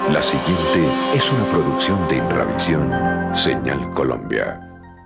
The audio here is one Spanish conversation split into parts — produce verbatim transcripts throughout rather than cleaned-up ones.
La siguiente es una producción de Inravisión, Señal Colombia.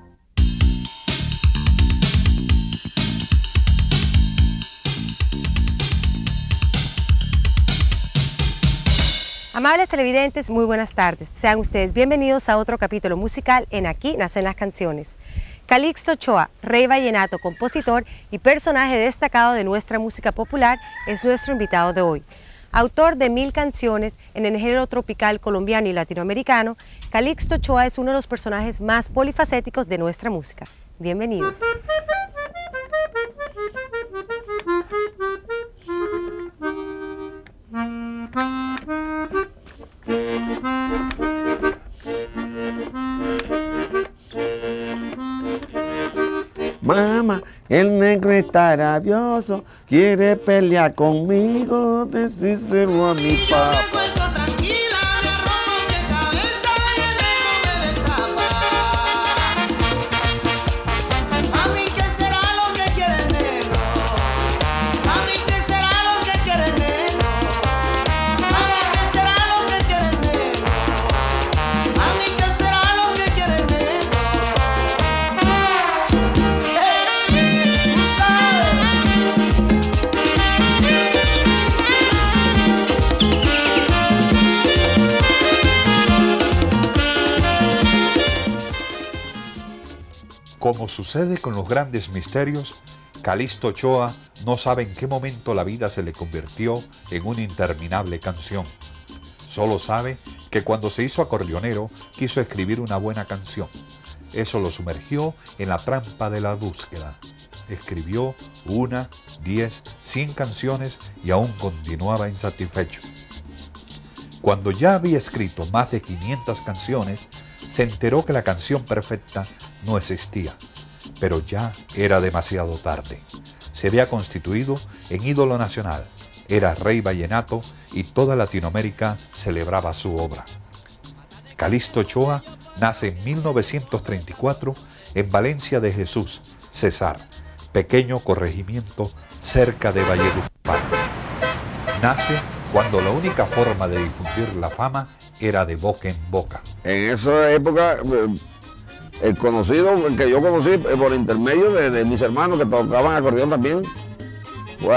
Amables televidentes, muy buenas tardes. Sean ustedes bienvenidos a otro capítulo musical en Aquí Nacen las Canciones. Calixto Ochoa, rey vallenato, compositor y personaje destacado de nuestra música popular, es nuestro invitado de hoy. Autor de mil canciones en el género tropical colombiano y latinoamericano, Calixto Ochoa es uno de los personajes más polifacéticos de nuestra música. Bienvenidos. Mamá, el negro está rabioso, quiere pelear conmigo, decíselo a mi papá. Como sucede con los grandes misterios, Calixto Ochoa no sabe en qué momento la vida se le convirtió en una interminable canción. Solo sabe que cuando se hizo acordeonero quiso escribir una buena canción. Eso lo sumergió en la trampa de la búsqueda. Escribió una, diez, cien canciones y aún continuaba insatisfecho. Cuando ya había escrito más de quinientas canciones, se enteró que la canción perfecta no existía, pero ya era demasiado tarde. Se había constituido en ídolo nacional, era rey vallenato y toda Latinoamérica celebraba su obra. Calixto Ochoa nace en mil novecientos treinta y cuatro en Valencia de Jesús, Cesar, pequeño corregimiento cerca de Valledupar. Nace cuando la única forma de difundir la fama era de boca en boca. En esa época, el conocido, el que yo conocí por intermedio de, de mis hermanos que tocaban acordeón también, fue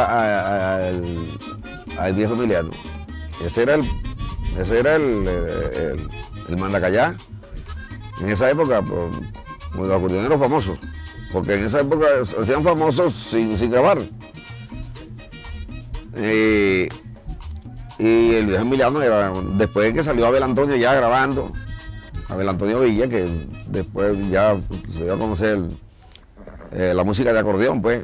al viejo Emiliano. Ese era el, ese era el, el, el mandacayá. En esa época, pues, los acordeoneros famosos, porque en esa época se hacían famosos sin, sin grabar. Eh, Y el viejo Emiliano era, después de que salió Abel Antonio ya grabando, Abel Antonio Villa, que después ya se dio a conocer eh, la música de acordeón, pues.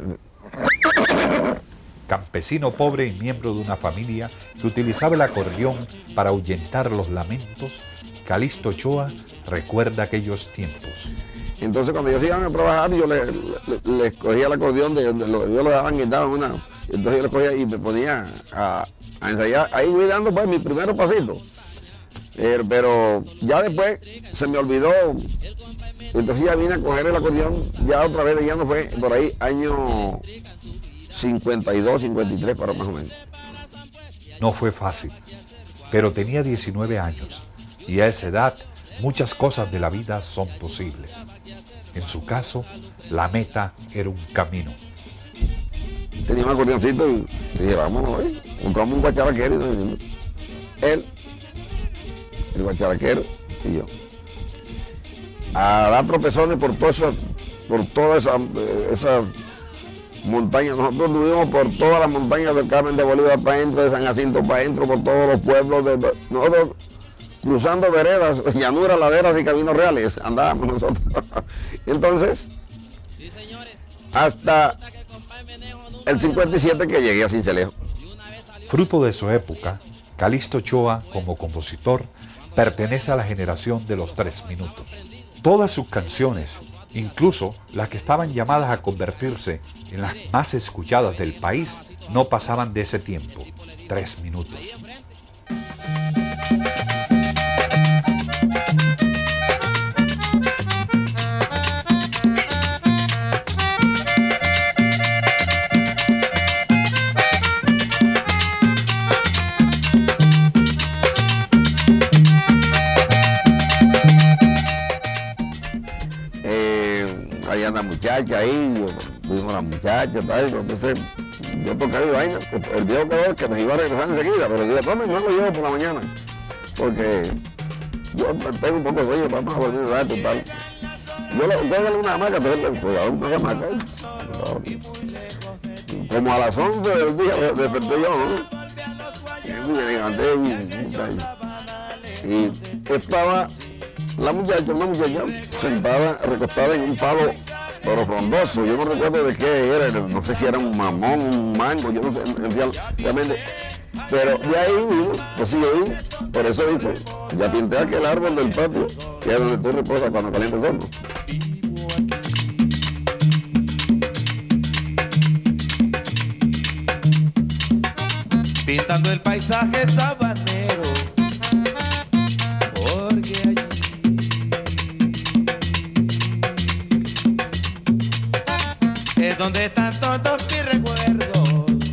Campesino pobre y miembro de una familia que utilizaba el acordeón para ahuyentar los lamentos, Calixto Ochoa recuerda aquellos tiempos. Entonces cuando ellos iban a trabajar, yo les le, le cogía el acordeón, de, de, lo, yo lo daban y daban una, entonces yo le cogía y me ponía a... a ensayar, ahí voy dando pues mis primeros pasitos, eh, pero ya después se me olvidó, entonces ya vine a coger el acordeón, ya otra vez, ya no fue por ahí, año cincuenta y dos, cincuenta y tres para más o menos. No fue fácil, pero tenía diecinueve años y a esa edad muchas cosas de la vida son posibles. En su caso, la meta era un camino. Tenía un acordeoncito y dije, vámonos, ¿eh? Compramos un guacharaquero y nos vinimos. Él, el guacharaquero y yo. A dar tropezones por todas esas, por todas esas esa montañas. Nosotros vivimos por todas las montañas del Carmen de Bolívar para adentro, de San Jacinto para adentro, por todos los pueblos. De, de, nosotros cruzando veredas, llanuras, laderas y caminos reales, andábamos nosotros. Entonces, hasta el cincuenta y siete que llegué a Sincelejo. Fruto de su época, Calixto Ochoa, como compositor, pertenece a la generación de los tres minutos. Todas sus canciones, incluso las que estaban llamadas a convertirse en las más escuchadas del país, no pasaban de ese tiempo, tres minutos. la muchacha ahí, yo, vimos a la muchacha, tal, entonces yo tocaba y vaina, el viejo quedó que nos iba a regresar enseguida, pero yo después me lo llevo por la mañana, porque yo tengo un poco de sueño, vamos a dormir un rato y tal. Yo le voy a darle una hamaca, pero pues a una hamaca. Como a las once del día desperté yo, ¿no? Y me levanté y, y estaba la muchacha, una muchacha sentada, recostada en un palo, pero frondoso. Yo no recuerdo de qué era, no sé si era un mamón, un mango, yo no sé realmente. Pero de ahí mismo, pues sí, ahí, por eso dice, ya pinté aquel árbol del patio, que es donde tú reposas cuando calienta el horno. Pintando el paisaje sabanero, porque allí es donde están todos mis recuerdos.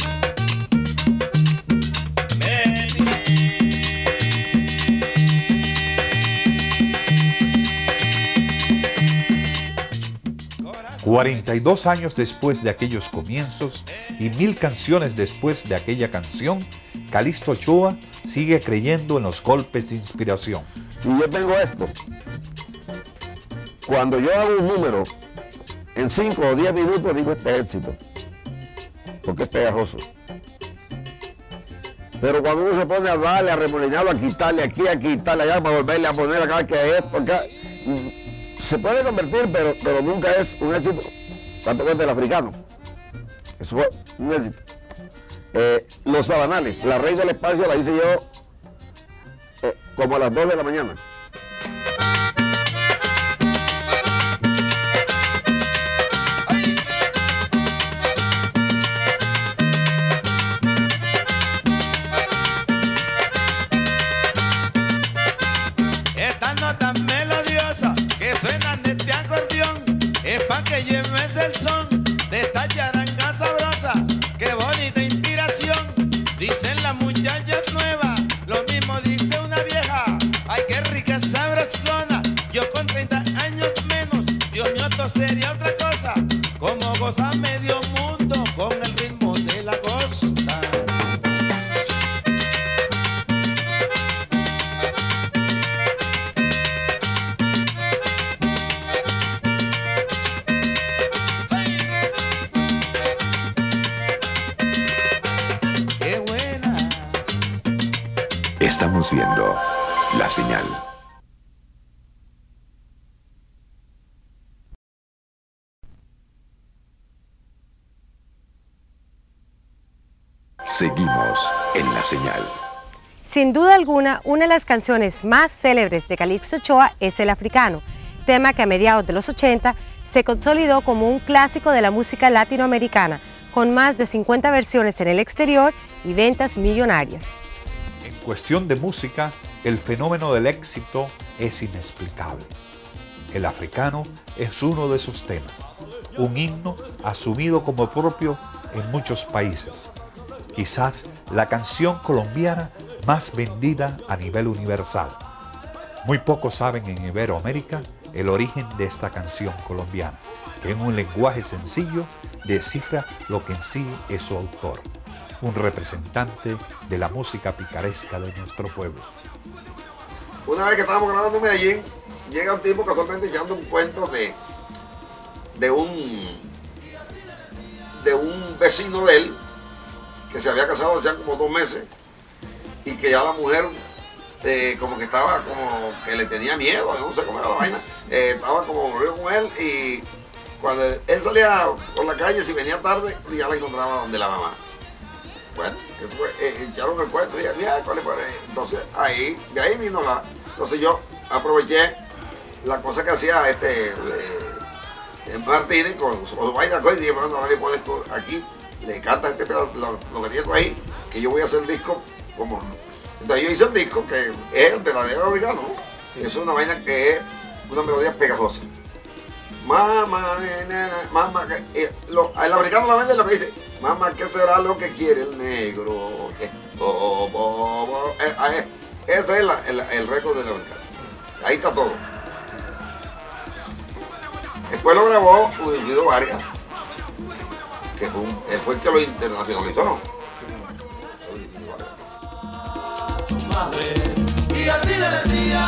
cuarenta y dos años después de aquellos comienzos y mil canciones después de aquella canción, Calixto Ochoa sigue creyendo en los golpes de inspiración. Y yo tengo esto. Cuando yo hago un número, en cinco o diez minutos digo este éxito, porque es pegajoso. Pero cuando uno se pone a darle, a remolinarlo, a quitarle aquí, a quitarle allá, para volverle a poner acá, que esto, acá, se puede convertir, pero, pero nunca es un éxito. ¿Cuánto cuenta el africano? Eso fue un éxito. Eh, los sabanales, La Reina del Espacio la hice yo eh, como a las dos de la mañana. Estas notas melodiosas que suenan de este acordeón es pa' que lleves el son de esta charanga sabrosa. Qué bonita inspiración, dicen las muchachas nuevas, lo mismo dice una vieja. Ay, qué rica sabrosona, yo con treinta años menos, Dios mío, esto sería otra cosa. Como goza medio mundo con el ritmo de la costa. Estamos viendo La Señal. Seguimos en La Señal. Sin duda alguna, una de las canciones más célebres de Calixto Ochoa es El Africano, tema que a mediados de los ochenta se consolidó como un clásico de la música latinoamericana, con más de cincuenta versiones en el exterior y ventas millonarias. En cuestión de música, el fenómeno del éxito es inexplicable. El africano es uno de esos temas, un himno asumido como propio en muchos países. Quizás la canción colombiana más vendida a nivel universal. Muy pocos saben en Iberoamérica el origen de esta canción colombiana, que en un lenguaje sencillo descifra lo que en sí es su autor, un representante de la música picaresca de nuestro pueblo. Una vez que estábamos grabando en Medellín, llega un tipo casualmente echando un cuento de, de un de un vecino de él que se había casado hacía como dos meses y que ya la mujer eh, como que estaba como que le tenía miedo, no sé cómo era la vaina, eh, estaba como aburrido con él y cuando él, él salía por la calle, si venía tarde, ya la encontraba donde la mamá. Bueno, eso fue, eh, echaron el cuento y dije, ¿cuál es? Entonces ahí, de ahí vino la, entonces yo aproveché la cosa que hacía este eh, Martínez con su vaina y dije, bueno, ahora le pones aquí, le canta este pedazo, lo, lo que tienes tú ahí, que yo voy a hacer el disco como... Entonces yo hice el disco que es el verdadero africano, ¿no? Sí. Es una vaina que es una melodía pegajosa. Mamá, nena, mamá, eh, lo, el africano la vende lo que dice, mamá, ¿qué será lo que quiere el negro? Eh, bo, bo, bo, eh, eh, ese es la, el, el récord del africano. Ahí está todo. Después lo grabó Guido Vargas, que fue un, él fue el que lo internacionalizó. Su madre, y así le decía.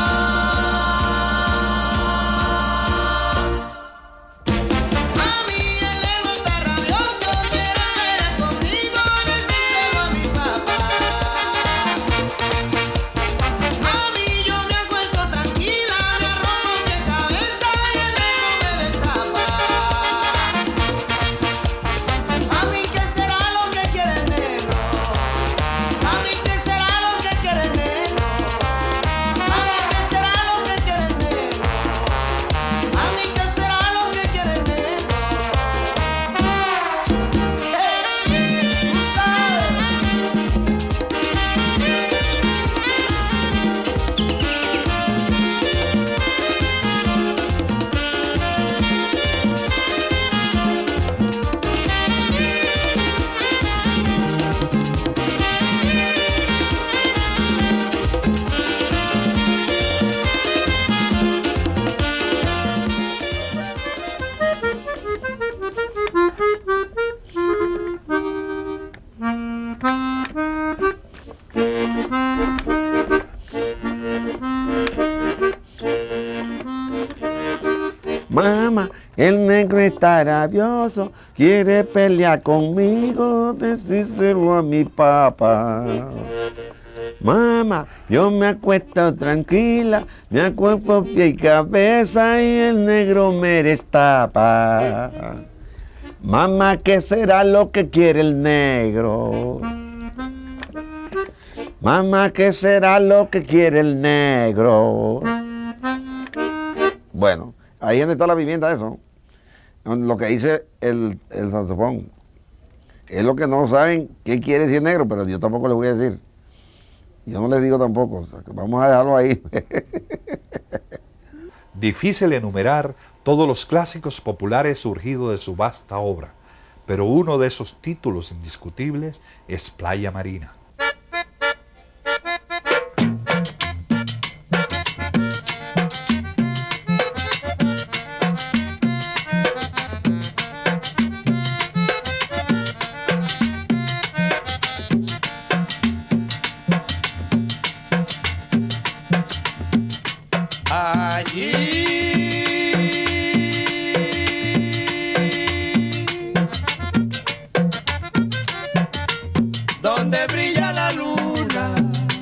Mamá, el negro está rabioso, quiere pelear conmigo, decírselo a mi papá. Mamá, yo me acuesto tranquila, me acuesto pie y cabeza y el negro me destapa. Mamá, ¿qué será lo que quiere el negro? Mamá, ¿qué será lo que quiere el negro? Bueno, ahí es donde está la vivienda de eso. Lo que dice el, el saxofón. Es lo que no saben qué quiere decir negro, pero yo tampoco les voy a decir. Yo no les digo tampoco. O sea, que vamos a dejarlo ahí. Difícil enumerar todos los clásicos populares surgidos de su vasta obra, pero uno de esos títulos indiscutibles es Playa Marina. Donde brilla la luna,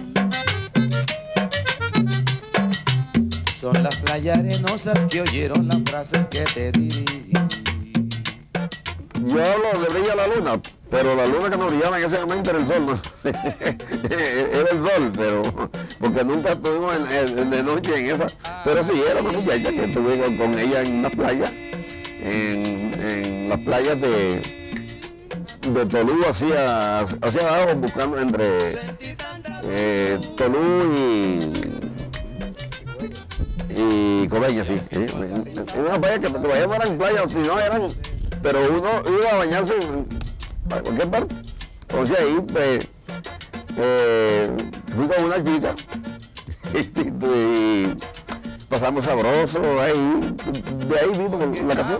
son las playas arenosas que oyeron las frases que te di. Yo hablo de brilla la luna, pero la luna que nos brillaba en ese momento era el sol, ¿no? Era el sol, pero porque nunca estuvimos en, en, de noche en esa. Pero sí, era una muchacha que estuve con, con ella en una playa, en, en las playas de, de Tolú hacia, hacia abajo, buscando entre eh, Tolú y, y Coveñas, sí. En una playa que todavía no eran playas, sino eran... Pero uno iba a bañarse a cualquier parte. Entonces ahí pues, eh, fui con una chica y pasamos sabroso ahí. De ahí vino la canción.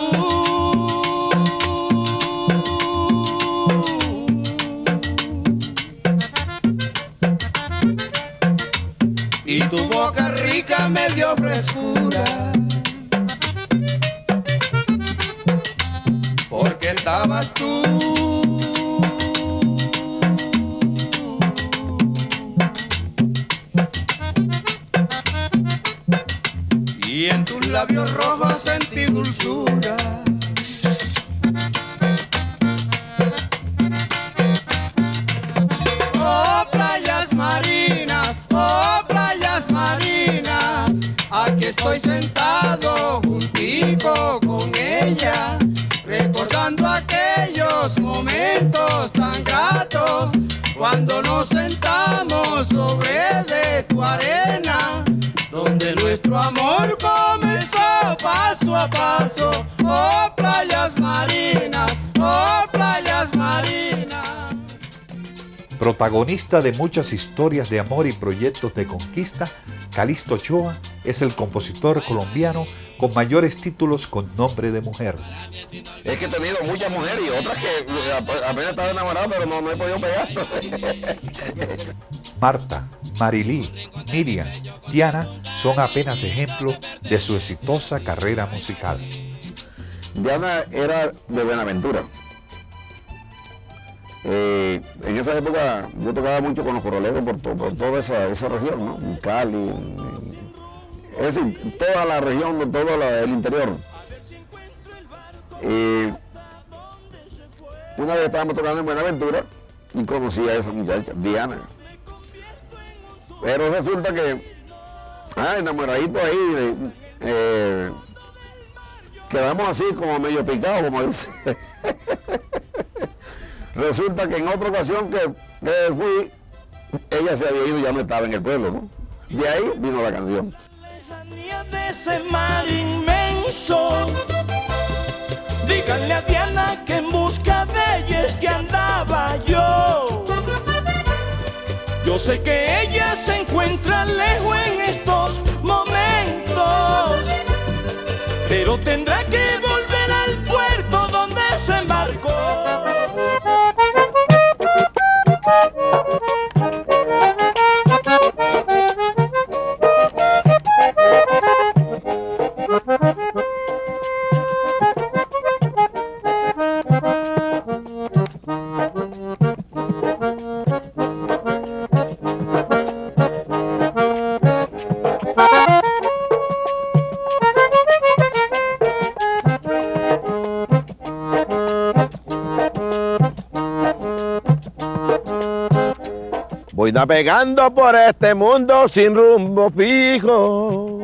Y tu boca rica me dio frescura, porque estabas tú. Y en tus labios rojos sentí dulzura. Oh, playas marinas, oh, playas marinas, aquí estoy sentado juntico con ella, recordando aquellos momentos tan gratos, cuando nos sentamos sobre de tu arena, donde nuestro amor comenzó paso a paso. Oh, playas marinas, oh, playas marinas. Protagonista de muchas historias de amor y proyectos de conquista, Calixto Ochoa es el compositor colombiano con mayores títulos con nombre de mujer. Es que he tenido muchas mujeres y otras que apenas estaba enamorado, pero no, no he podido pegar. Marta, Marilí, Miriam, Diana son apenas ejemplos de su exitosa carrera musical. Diana era de Buenaventura. Eh, en esa época yo tocaba mucho con los corraleros por, to, por toda esa, esa región, ¿no? En Cali, en, en, es decir, toda la región, de todo la, el interior. Eh, una vez estábamos tocando en Buenaventura y conocí a esa muchacha, Diana. Pero resulta que, ah, enamoradito ahí, eh, quedamos así como medio picados, como dice. Resulta que en otra ocasión que, que fui, ella se había ido y ya no estaba en el pueblo, ¿no? De ahí vino la canción. De ese mar inmenso, díganle a Diana que en busca de ella es que andaba yo. Yo sé que ella se encuentra lejos en estos momentos, pero tendrá que volver al puerto donde se embarcó. Voy navegando por este mundo sin rumbo fijo,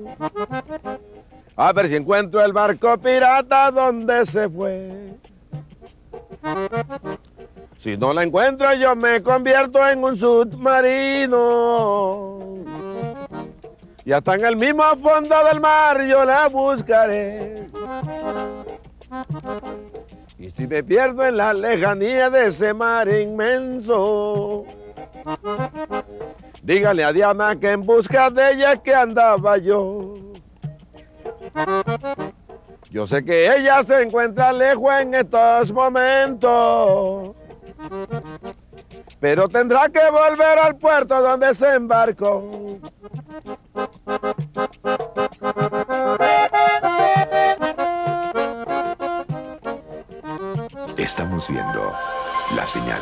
a ver si encuentro el barco pirata donde se fue. Si no la encuentro yo me convierto en un submarino y hasta en el mismo fondo del mar yo la buscaré. Y si me pierdo en la lejanía de ese mar inmenso, dígale a Diana que en busca de ella que andaba yo. Yo sé que ella se encuentra lejos en estos momentos, pero tendrá que volver al puerto donde se embarcó. Estamos viendo La Señal.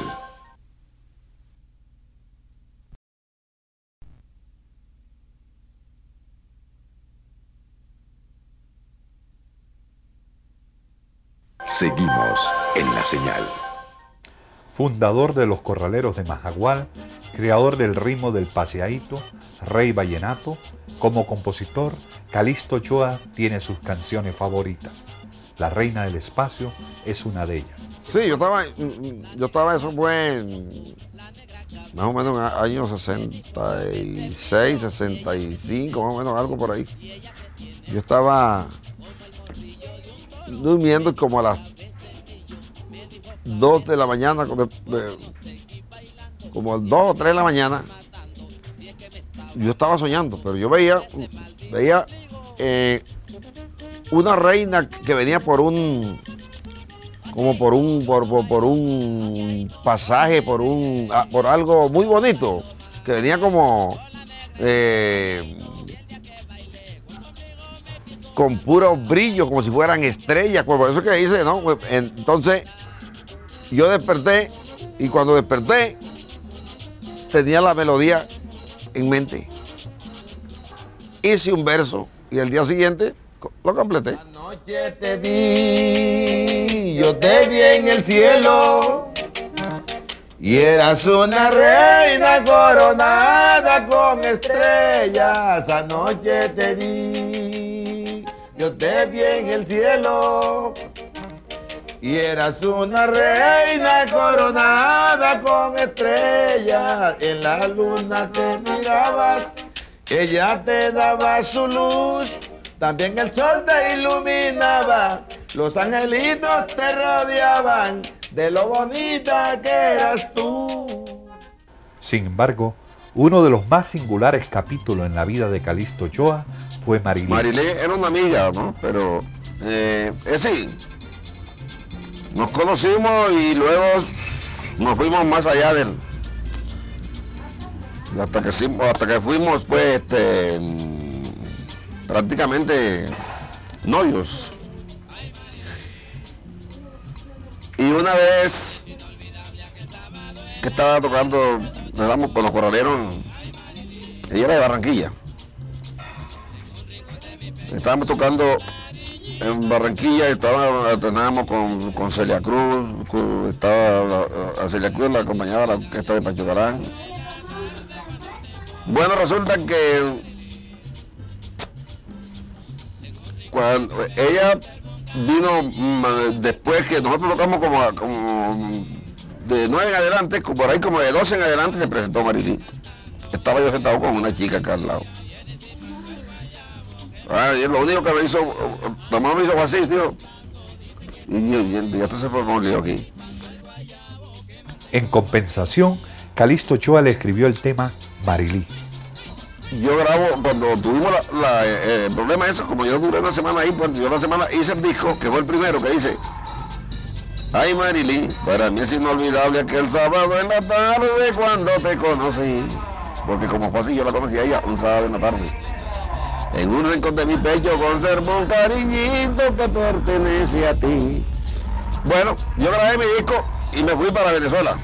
Seguimos en La Señal. Fundador de los Corraleros de Majagual, creador del ritmo del paseadito, rey vallenato, como compositor, Calixto Ochoa tiene sus canciones favoritas. La Reina del Espacio es una de ellas. Sí, yo estaba, yo estaba, eso fue en, más o menos en años sesenta y seis, sesenta y cinco, más o menos, algo por ahí. Yo estaba durmiendo como a las dos de la mañana, como a las dos o tres de la mañana. Yo estaba soñando, pero yo veía, veía eh, una reina que venía por un, como por un, por, por, por un pasaje, por un, por algo muy bonito, que venía como eh, con puro brillo, como si fueran estrellas, por eso que dice, ¿no? Entonces, yo desperté, y cuando desperté, tenía la melodía en mente. Hice un verso, y el día siguiente lo completé. Anoche te vi, yo te vi en el cielo, y eras una reina coronada con estrellas. Anoche te vi, yo te vi en el cielo, y eras una reina coronada con estrellas. En la luna te mirabas, ella te daba su luz, también el sol te iluminaba, los angelitos te rodeaban de lo bonita que eras tú. Sin embargo, Uno de los más singulares capítulos en la vida de Calixto Ochoa fue Marilí. Marilí era una amiga, ¿no? Pero, eh, es sí, nos conocimos y luego nos fuimos más allá del... Hasta que, hasta que fuimos, pues, este, prácticamente novios. Y una vez que estaba tocando, nos damos con los corraleros, ella era de Barranquilla. Estábamos tocando en Barranquilla, estábamos, teníamos con, con Celia Cruz, con, estaba, a Celia Cruz la acompañaba la orquesta de Pancho Carán. Bueno, resulta que cuando ella vino después que nosotros tocamos como, como de nueve en adelante, por ahí como de doce en adelante se presentó Marilí. Estaba yo sentado con una chica acá al lado. Ah, y lo único que me hizo, la mamá me hizo así, tío. Y yo, y esto se formó un lío aquí. En compensación, Calixto Ochoa le escribió el tema Marilí. Yo grabo, cuando tuvimos la, la, eh, el problema ese, como yo duré una semana ahí, pues yo una semana hice el disco, que fue el primero, que dice: ay Marilí, para mí es inolvidable aquel sábado en la tarde cuando te conocí. Porque como fue así, yo la conocí a ella un sábado en la tarde. En un rincón de mi pecho conservo un cariñito que pertenece a ti. Bueno, yo grabé mi disco y me fui para Venezuela.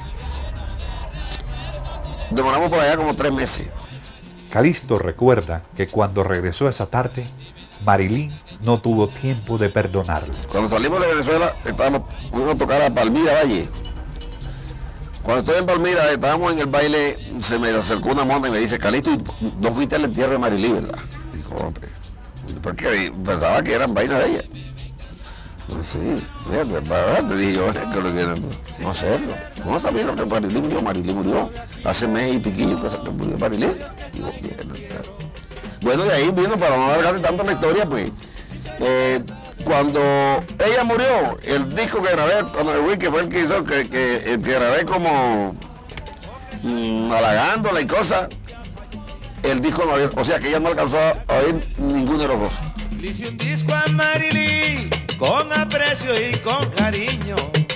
Demoramos por allá como tres meses. Calixto recuerda que cuando regresó esa tarde, Marilí no tuvo tiempo de perdonarlo. Cuando salimos de Venezuela, estábamos, fuimos a tocar a Palmira Valle. Cuando estoy en Palmira, estábamos en el baile, se me acercó una mona y me dice: Calixto, no fuiste al entierro de Marilí, ¿verdad? Dijo, hombre, porque pensaba que eran vainas de ella. No, sí, fíjate, te dije yo, que lo que no sé, no sabía que Marilí murió, Marilí murió hace mes y piquillo que murió Marilí. Digo, bueno, de ahí vino, para no alargarte tanto la historia, pues, eh, cuando ella murió, el disco que grabé, cuando me fui, que fue el que hizo, que, que, el que grabé como mmm, halagándola y cosas, el disco no había, o sea que ella no alcanzó a oír ninguno de los dos. Le hice un disco a Marilí con aprecio y con cariño.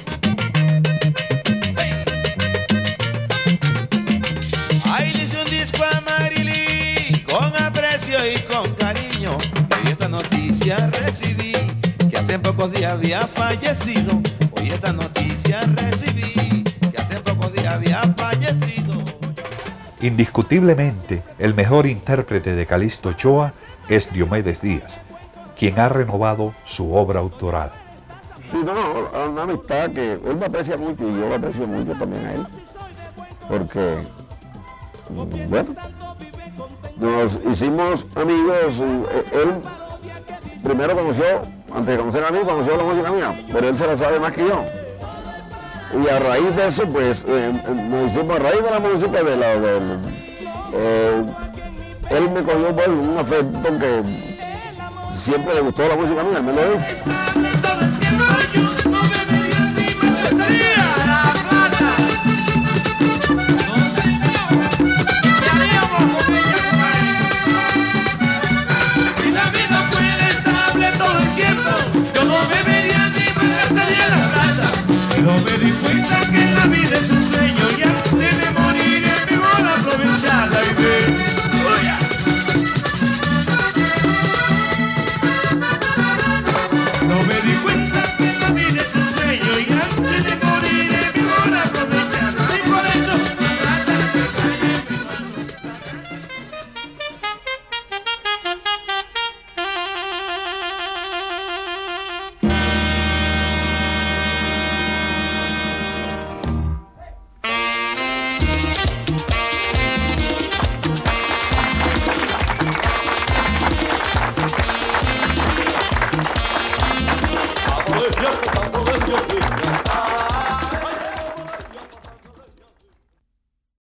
Ay, le hice un disco a Marilí con aprecio y con cariño. Y esta noticia recibí, que hace pocos días había fallecido. Hoy esta noticia recibí, que hace pocos días había fallecido. Indiscutiblemente, el mejor intérprete de Calixto Ochoa es Diomedes Díaz, quien ha renovado su obra autoral. Sí, no, no, una amistad que él me aprecia mucho y yo lo aprecio mucho también a él, porque, bueno, nos hicimos amigos. Él primero conoció, antes de conocer a mí, conoció la música mía, pero él se la sabe más que yo. Y a raíz de eso, pues, eh, nos hicimos a raíz de la música, de la, de, eh, él me cogió por un afecto que siempre le gustó la música mía, él me lo dijo.